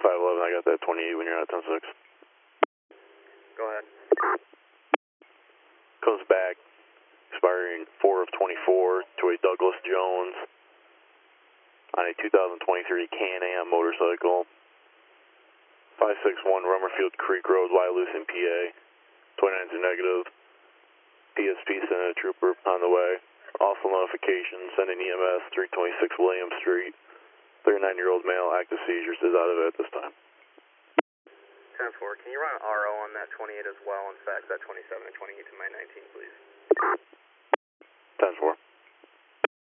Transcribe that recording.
511, I got that 28 when you're at 10-6. Go ahead. Comes back, expiring 4 of 24 to a Douglas Jones on a 2023 Can-Am motorcycle. 561 Rummerfield Creek Road, Wyalusing, PA. 29's a negative. PSP sent a trooper on the way. Also notification, sending EMS 326 William Street. 39-year-old male, active seizures, is out of it at this time. 10-4, can you run an RO on that 28 as well? In fact, that 27 and 28 to my 19, please. 10-4.